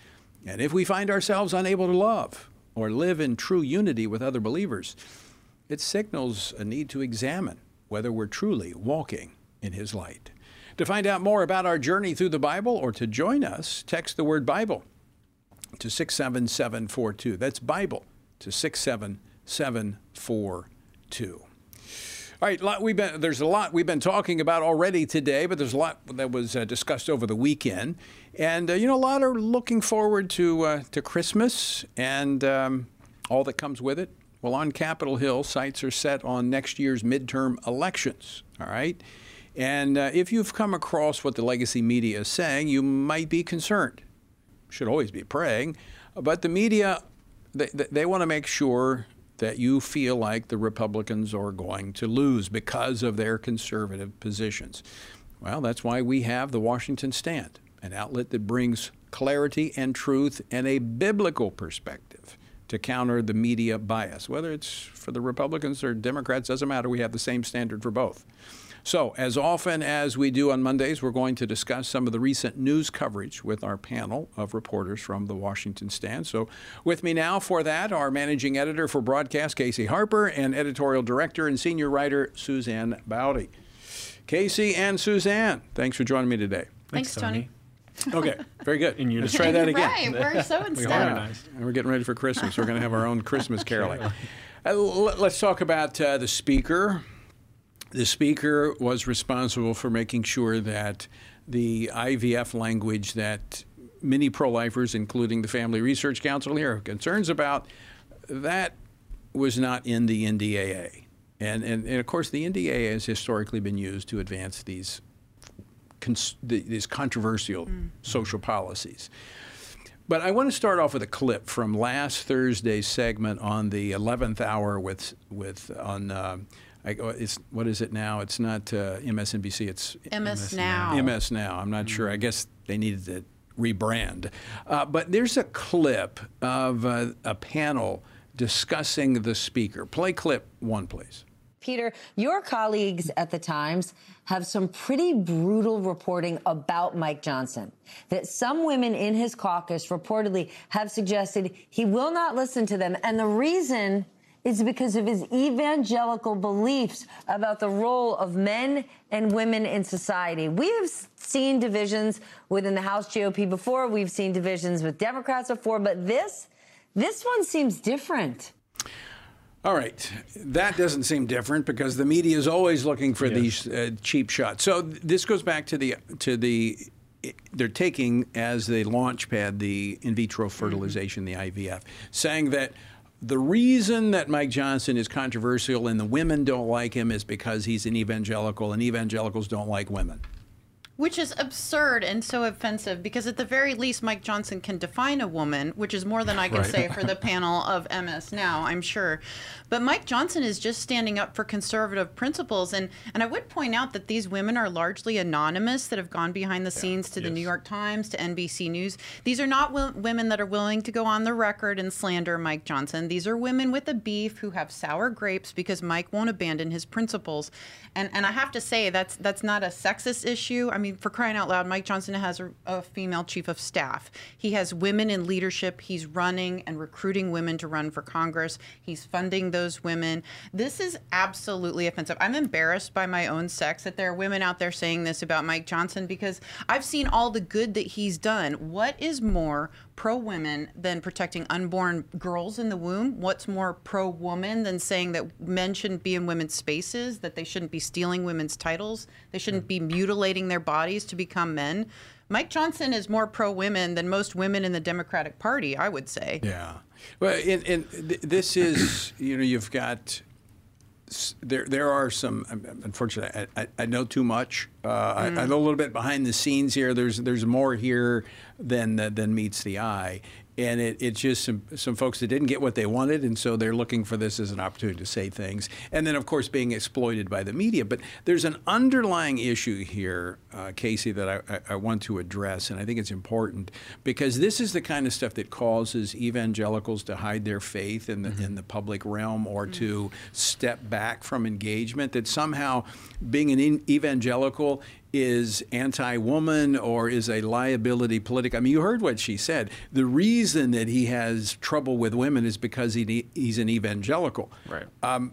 And if we find ourselves unable to love or live in true unity with other believers, it signals a need to examine whether we're truly walking in His light. To find out more about our journey through the Bible or to join us, text the word Bible to six seven seven four two. That's Bible to six seven seven four two. All right, we've been, there's a lot we've been talking about already today, but there's a lot that was uh, discussed over the weekend. And, uh, you know, a lot are looking forward to uh, to Christmas and um, all that comes with it. Well, on Capitol Hill, sights are set on next year's midterm elections, all right? And uh, if you've come across what the legacy media is saying, you might be concerned. Should always be praying. But the media, they, they want to make sure that you feel like the Republicans are going to lose because of their conservative positions. Well, that's why we have the Washington Stand, an outlet that brings clarity and truth and a biblical perspective to counter the media bias. Whether it's for the Republicans or Democrats, doesn't matter. We have the same standard for both. So, as often as we do on Mondays, we're going to discuss some of the recent news coverage with our panel of reporters from the Washington Stand. So, with me now for that, our managing editor for broadcast, Casey Harper, and editorial director and senior writer, Suzanne Bowdy. Casey and Suzanne, thanks for joining me today. Thanks, Tony. Okay, very good. Let's try that again. Right, we're so in step. And we're getting ready for Christmas. We're going to have our own Christmas caroling. Uh, let's talk about uh, the Speaker. The Speaker was responsible for making sure that the I V F language that many pro-lifers, including the Family Research Council here, have concerns about, that was not in the N D A A. And, and, and of course, the N D A A has historically been used to advance these, cons- these controversial mm. social policies. But I want to start off with a clip from last Thursday's segment on the eleventh hour with, with on uh, I, it's, what is it now? It's not uh, M S N B C. It's M S Now. M S Now. I'm not mm. sure. I guess they needed to rebrand. Uh, but there's a clip of uh, a panel discussing the Speaker. Play clip one, please. Peter, your colleagues at the Times have some pretty brutal reporting about Mike Johnson, that some women in his caucus reportedly have suggested he will not listen to them. And the reason is because of his evangelical beliefs about the role of men and women in society. We have seen divisions within the House G O P before. We've seen divisions with Democrats before. But this, this one seems different. All right. That doesn't seem different because the media is always looking for yes. these uh, cheap shots. So this goes back to the to the they're taking as the launch pad the in vitro fertilization, mm-hmm. the I V F, saying that the reason that Mike Johnson is controversial and the women don't like him is because he's an evangelical and evangelicals don't like women. Which is absurd and so offensive because at the very least, Mike Johnson can define a woman, which is more than I can right. say for the panel of M S Now, I'm sure. But Mike Johnson is just standing up for conservative principles. And, and I would point out that these women are largely anonymous that have gone behind the yeah. scenes to yes. the New York Times, to N B C News. These are not w- women that are willing to go on the record and slander Mike Johnson. These are women with a beef who have sour grapes because Mike won't abandon his principles. And, and I have to say, that's, that's not a sexist issue. I mean, I mean, for crying out loud, Mike Johnson has a, a female chief of staff. He has women in leadership. He's running and recruiting women to run for Congress. He's funding those women. This is absolutely offensive. I'm embarrassed by my own sex that there are women out there saying this about Mike Johnson because I've seen all the good that he's done. What is more pro-women than protecting unborn girls in the womb? What's more pro-woman than saying that men shouldn't be in women's spaces, that they shouldn't be stealing women's titles, they shouldn't be mutilating their bodies to become men? Mike Johnson is more pro-women than most women in the Democratic Party, I would say. Yeah. Well, and, and th- this is, you know, you've got, there there are some, unfortunately, I, I, I know too much. Uh, mm. I, I know a little bit behind the scenes here. There's there's more here than than meets the eye. And it, it's just some, some folks that didn't get what they wanted, and so they're looking for this as an opportunity to say things. And then, of course, being exploited by the media. But there's an underlying issue here, uh, Casey, that I, I, I want to address, and I think it's important, because this is the kind of stuff that causes evangelicals to hide their faith in the, mm-hmm. in the public realm or mm-hmm. to step back from engagement, that somehow being an evangelical is anti-woman or is a liability politic. I mean, you heard what she said. The reason that he has trouble with women is because he he's an evangelical. Right. Um,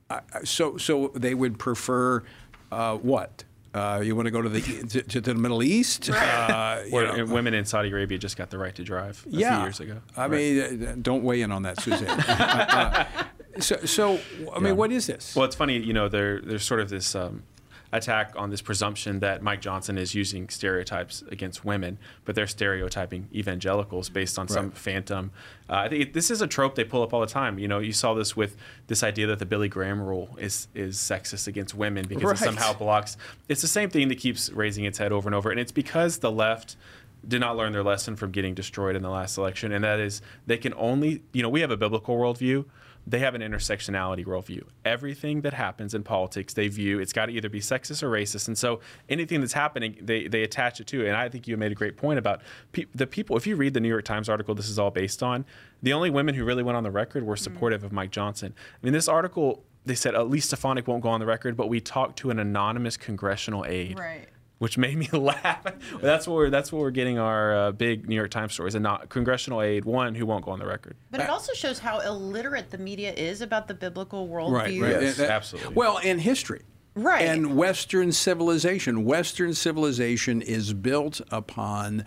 so so they would prefer uh, what? Uh, you want to go to the to, to the Middle East? Uh, you Where know. women in Saudi Arabia just got the right to drive a yeah. few years ago. I Right. mean, uh, don't weigh in on that, Suzanne. uh, so, so I mean, Yeah. what is this? Well, it's funny, you know, there, there's sort of this um, attack on this presumption that Mike Johnson is using stereotypes against women, but they're stereotyping evangelicals based on some Right. phantom. Uh, I think it, this is a trope they pull up all the time. You know, you saw this with this idea that the Billy Graham rule is is sexist against women because Right. it somehow blocks. It's the same thing that keeps raising its head over and over, and it's because the left did not learn their lesson from getting destroyed in the last election, and that is they can only, you know, we have a biblical worldview. They have an intersectionality worldview. Everything that happens in politics, they view it's got to either be sexist or racist. And so anything that's happening, they, they attach it to. And I think you made a great point about pe- the people. If you read the New York Times article this is all based on, the only women who really went on the record were supportive of Mike Johnson. I mean, this article, they said, at least Stefanik won't go on the record, but we talked to an anonymous congressional aide. Right. Which made me laugh. that's what we're that's what we're getting our uh, big New York Times stories. A not congressional aide, one who won't go on the record. But it also shows how illiterate the media is about the biblical worldview. Right, right. Yes, And that- absolutely. Well, and history. Right. And Western civilization. Western civilization is built upon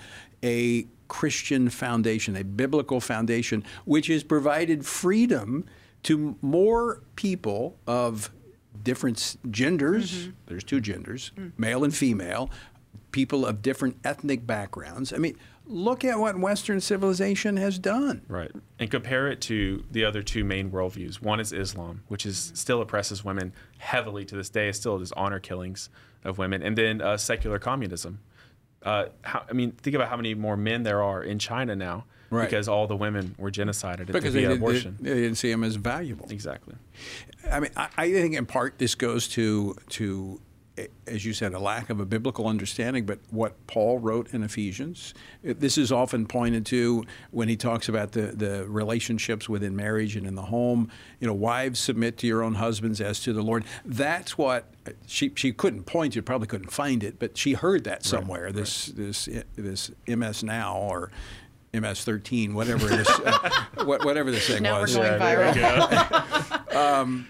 a Christian foundation, a biblical foundation, which has provided freedom to more people of different genders. Mm-hmm. There's two genders, mm. male and female, people of different ethnic backgrounds. I mean, look at what Western civilization has done. Right. And compare it to the other two main worldviews. One is Islam, which is still oppresses women heavily to this day. It still does honor killings of women. And then uh, secular communism. Uh, how, I mean, think about how many more men there are in China now. Right. Because all the women were genocided because via they, abortion. They, they didn't see them as valuable. Exactly. I mean, I, I think in part this goes to, to, as you said, a lack of a biblical understanding, but what Paul wrote in Ephesians. This is often pointed to when he talks about the, the relationships within marriage and in the home. You know, wives, submit to your own husbands as to the Lord. That's what she she couldn't point to, probably couldn't find it, but she heard that somewhere. Right, this right. this this M S Now or M S thirteen, whatever this, uh, whatever this thing now was. Now we're going viral. um,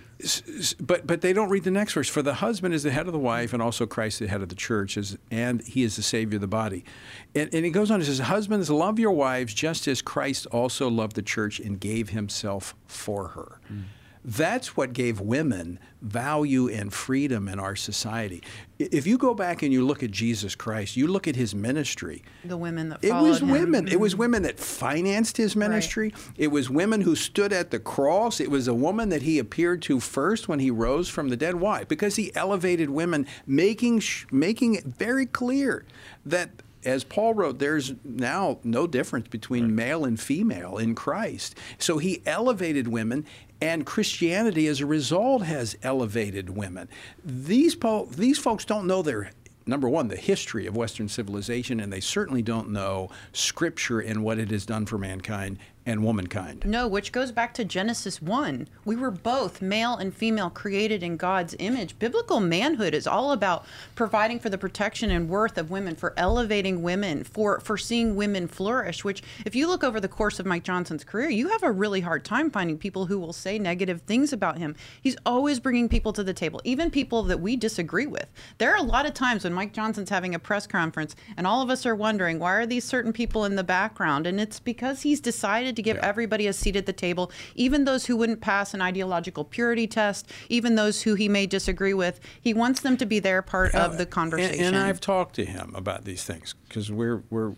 but but they don't read the next verse. For the husband is the head of the wife, and also Christ the head of the church, is, and he is the Savior of the body. And, and it goes on, it says, husbands, love your wives just as Christ also loved the church and gave himself for her. Mm. That's what gave women value and freedom in our society. If you go back and you look at Jesus Christ, you look at his ministry. The women that it followed was him. women. It was women that financed his ministry. Right. It was women who stood at the cross. It was a woman that he appeared to first when he rose from the dead. Why? Because he elevated women, making making it very clear that, as Paul wrote, there's now no difference between right. male and female in Christ. So he elevated women, and Christianity, as a result, has elevated women. These po- these folks don't know their, number one, the history of Western civilization, and they certainly don't know Scripture and what it has done for mankind and womankind. No, which goes back to Genesis one. We were both male and female created in God's image. Biblical manhood is all about providing for the protection and worth of women, for elevating women, for, for seeing women flourish, which if you look over the course of Mike Johnson's career, you have a really hard time finding people who will say negative things about him. He's always bringing people to the table, even people that we disagree with. There are a lot of times when Mike Johnson's having a press conference and all of us are wondering, why are these certain people in the background? And it's because he's decided to give yeah. everybody a seat at the table, even those who wouldn't pass an ideological purity test, even those who he may disagree with. He wants them to be their part uh, of the conversation. And, and I've talked to him about these things because we're we're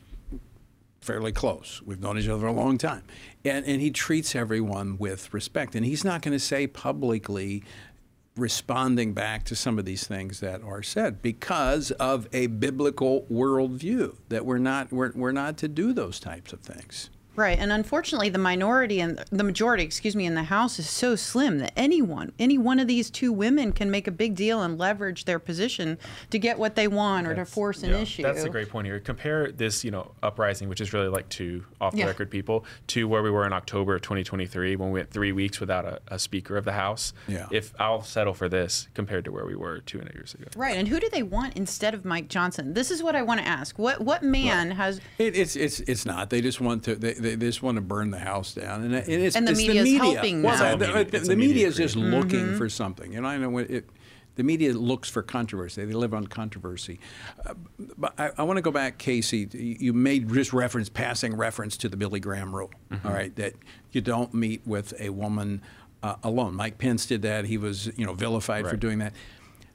fairly close. We've known each other for a long time. And, and he treats everyone with respect. And he's not going to say publicly, responding back to some of these things that are said because of a biblical worldview, that we're not we're, we're not to do those types of things. Right, and unfortunately, the minority and the majority, excuse me, in the House is so slim that anyone, any one of these two women can make a big deal and leverage their position to get what they want or That's, to force an yeah, issue. That's a great point here. Compare this, you know, uprising, which is really like two off-the-record Yeah. people, to where we were in October of twenty twenty-three when we went three weeks without a, a Speaker of the House. Yeah. If I'll settle for this compared to where we were two and a years ago. Right, and who do they want instead of Mike Johnson? This is what I want to ask. What what man Right. has? It, it's it's it's not. They just want to. They, they just want to burn the house down, and, it, it's And the it's media is the media. helping Well, now. the, It's the, a the media media is just creator. looking Mhm. for something. You know, I know what it. The media looks for controversy. They live on controversy. Uh, but I, I want to go back, Casey. You made just reference, passing reference to the Billy Graham rule. Mm-hmm. All right, that you don't meet with a woman uh, alone. Mike Pence did that. He was, you know, vilified for Right. doing that.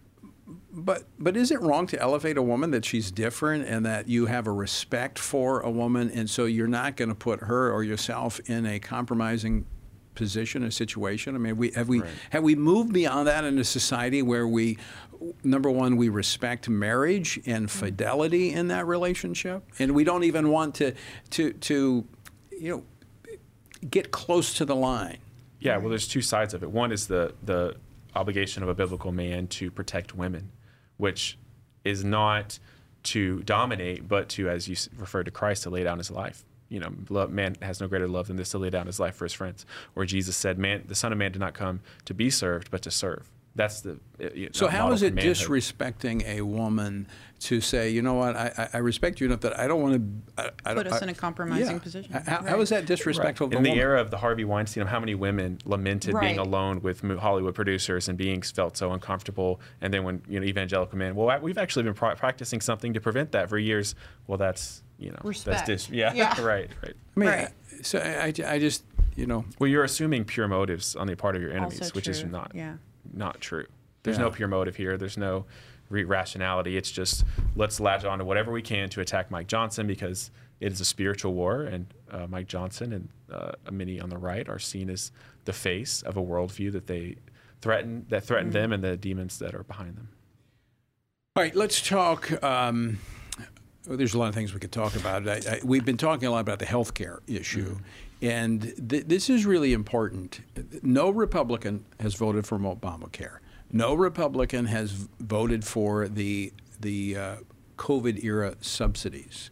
But but is it wrong to elevate a woman that she's different and that you have a respect for a woman, and so you're not going to put her or yourself in a compromising position, a situation? I mean, we have we Right. have we moved beyond that in a society where we, number one, we respect marriage and fidelity in that relationship, and we don't even want to to to you know get close to the line. Yeah, well, there's two sides of it. One is the the obligation of a biblical man to protect women, which is not to dominate, but to, as you s- referred to Christ, to lay down his life. You know, love, man has no greater love than this, to lay down his life for his friends. Or Jesus said, "Man, the Son of Man did not come to be served, but to serve." That's the. uh, you know, So how model is for it manhood. disrespecting a woman to say, you know what, I, I I respect you enough that I don't want to I, I, Put us I- in a compromising yeah. position. How, how is that disrespectful Right. of In the the woman? era of the Harvey Weinstein, how many women lamented being Right. alone with mo- Hollywood producers and being felt so uncomfortable? And then when you know evangelical men, well, I- we've actually been pra- practicing something to prevent that for years. Well, that's you know Respect. that's dis- yeah, Yeah. right, right. I mean, Right. so I, I, I just you know. Well, you're assuming pure motives on the part of your enemies, Also which is true. not Yeah. not true. There's Yeah. no pure motive here. There's no re- rationality. It's just let's latch on to whatever we can to attack Mike Johnson because it is a spiritual war, and uh, Mike Johnson and uh, many on the right are seen as the face of a worldview that they threaten that threaten Mm-hmm. them and the demons that are behind them. All right, let's talk. Um, well, there's a lot of things we could talk about. I, I, we've been talking a lot about the health care issue, and th- this is really important. No Republican has voted for Obamacare. No Republican has voted for the the uh, COVID era subsidies.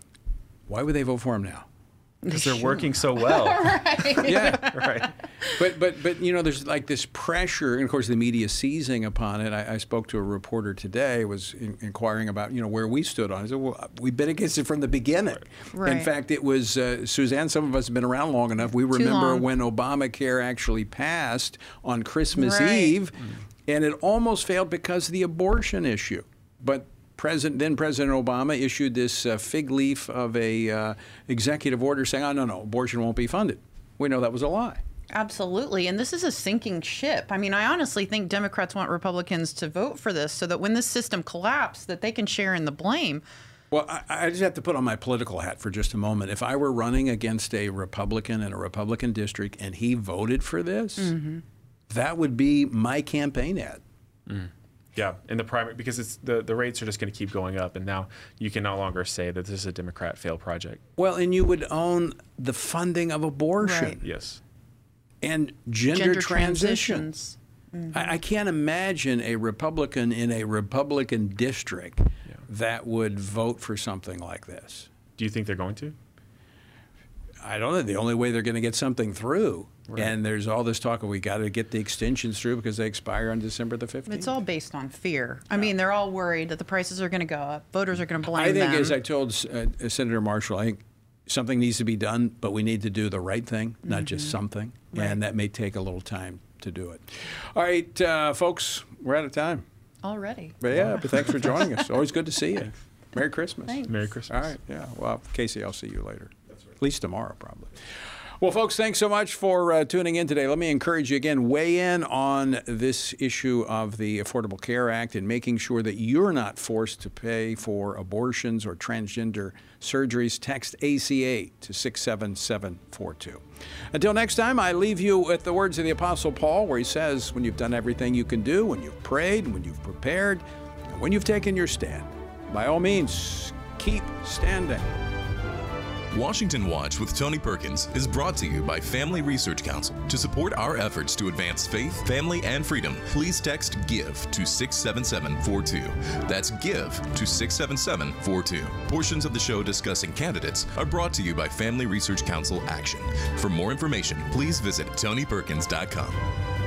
Why would they vote for them now? Because they're working so well. Yeah, right. But but but you know, there's like this pressure, and of course the media seizing upon it. I, I spoke to a reporter today, was in, inquiring about you know where we stood on it. I said, well, we've been against it from the beginning. Right. In fact, it was uh, Suzanne. Some of us have been around long enough. We remember long. when Obamacare actually passed on Christmas Right. Eve, and it almost failed because of the abortion issue. But President, then President Obama issued this uh, fig leaf of a uh, executive order saying, "Oh no, no, abortion won't be funded." We know that was a lie. Absolutely. And this is a sinking ship. I mean, I honestly think Democrats want Republicans to vote for this so that when this system collapses, that they can share in the blame. Well, I, I just have to put on my political hat for just a moment. If I were running against a Republican in a Republican district and he voted for this, Mm-hmm. that would be my campaign ad. Yeah, in the primary, because it's the, the rates are just going to keep going up, and now you can no longer say that this is a Democrat failed project. Well, and you would own the funding of abortion Right. Yes. and gender, Gender transition. transitions. I, I can't imagine a Republican in a Republican district that would vote for something like this. Do you think they're going to? I don't know. The only way they're going to get something through, Right. and there's all this talk of we got to get the extensions through because they expire on December the fifteenth. It's all based on fear. I mean, they're all worried that the prices are going to go up. Voters are going to blame I think, them. as I told uh, Senator Marshall, I think something needs to be done, but we need to do the right thing, not just something, Right. and that may take a little time to do it. All right, uh, folks, we're out of time. Already. But yeah, but thanks for joining us. Always good to see you. Merry Christmas. Thanks. Merry Christmas. All right, yeah. Well, Casey, I'll see you later. At least tomorrow, probably. Well, folks, thanks so much for uh, tuning in today. Let me encourage you again, weigh in on this issue of the Affordable Care Act and making sure that you're not forced to pay for abortions or transgender surgeries. Text A C A to six seven seven four two. Until next time, I leave you with the words of the Apostle Paul, where he says, when you've done everything you can do, when you've prayed, when you've prepared, and when you've taken your stand, by all means, keep standing. Washington Watch with Tony Perkins is brought to you by Family Research Council. To support our efforts to advance faith, family, and freedom, please text GIVE to six seven seven four two. That's GIVE to six seven seven four two. Portions of the show discussing candidates are brought to you by Family Research Council Action. For more information, please visit tony perkins dot com.